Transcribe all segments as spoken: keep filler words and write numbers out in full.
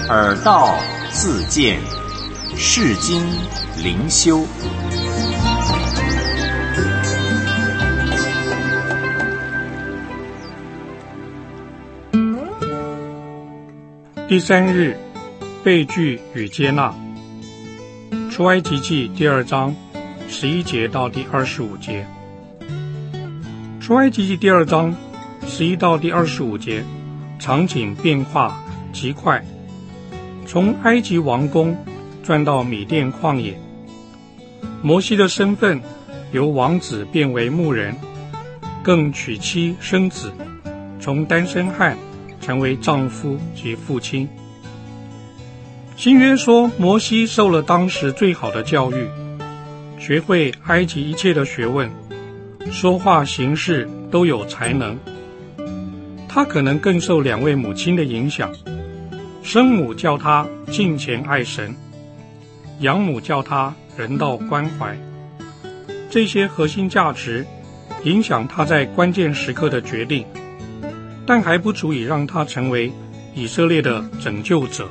耳道自见，世经灵修。 第三日，被拒与接纳。出埃及记第二章十一节到第二十五节。出埃及记第二章十一到第二十五节，场景变化极快，从埃及王宫转到米甸旷野。摩西的身份由王子变为牧人，更娶妻生子，从单身汉成为丈夫及父亲。新约说，摩西受了当时最好的教育，学会埃及一切的学问，说话行事都有才能。他可能更受两位母亲的影响，生母叫他敬虔爱神，养母叫他人道关怀。这些核心价值影响他在关键时刻的决定，但还不足以让他成为以色列的拯救者。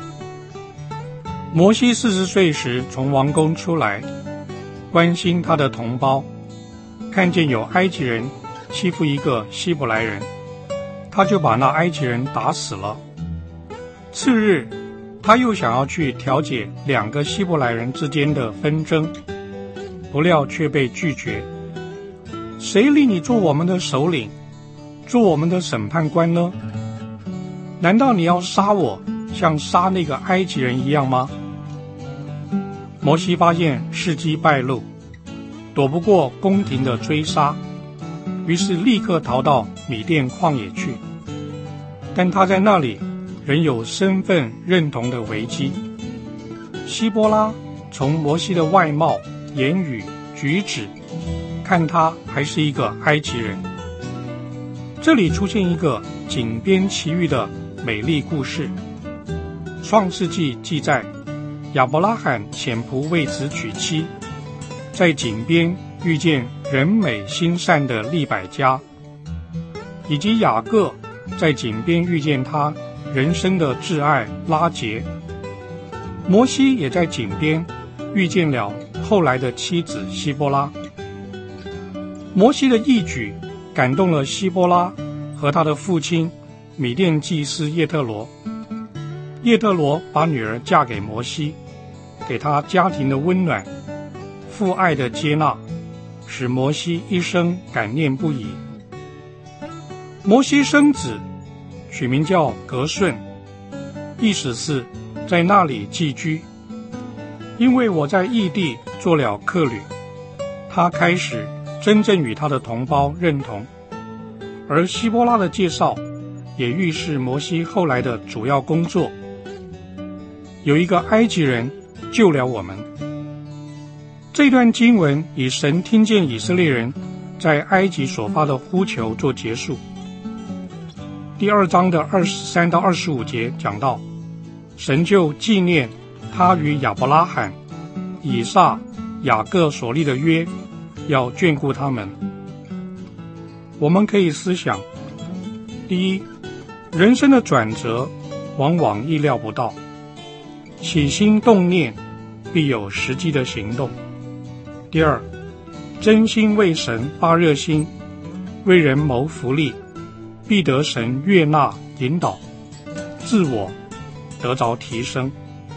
摩西四十岁时从王宫出来，关心他的同胞，看见有埃及人欺负一个希伯来人，他就把那埃及人打死了。次日，他又想要去调解两个希伯来人之间的纷争，不料却被拒绝。谁立你做我们的首领，做我们的审判官呢？难道你要杀我，像杀那个埃及人一样吗？摩西发现事机败露，躲不过宫廷的追杀，于是立刻逃到米甸旷野去。但他在那里仍有身份认同的危机。希波拉从摩西的外貌、言语、举止看他还是一个埃及人。这里出现一个井边奇遇的美丽故事。创世纪记载，亚伯拉罕遣仆为子娶妻，在井边遇见人美心善的利百加，以及雅各在井边遇见他人生的挚爱拉结。摩西也在井边遇见了后来的妻子希波拉。摩西的义举感动了希波拉和他的父亲米甸祭司叶特罗。叶特罗把女儿嫁给摩西，给他家庭的温暖，父爱的接纳，使摩西一生感念不已。摩西生子，取名叫革顺，意思是在那里寄居。因为我在异地做了客旅，他开始真正与他的同胞认同。而希波拉的介绍也预示摩西后来的主要工作。有一个埃及人救了我们。这段经文以神听见以色列人在埃及所发的呼求做结束。第二章的二十三到二十五节讲到，神就纪念他与亚伯拉罕、以撒、雅各所立的约，要眷顾他们。我们可以思想，第一，人生的转折往往意料不到，起心动念必有实际的行动。第二，真心为神发热心，为人谋福利，必得神悦纳引导，自我得着提升。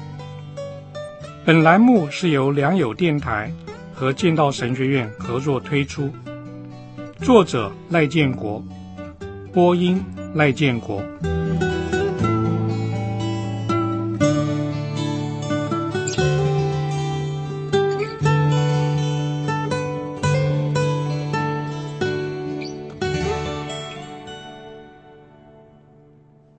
本栏目是由良友电台和建道神学院合作推出，作者赖建国，播音赖建国。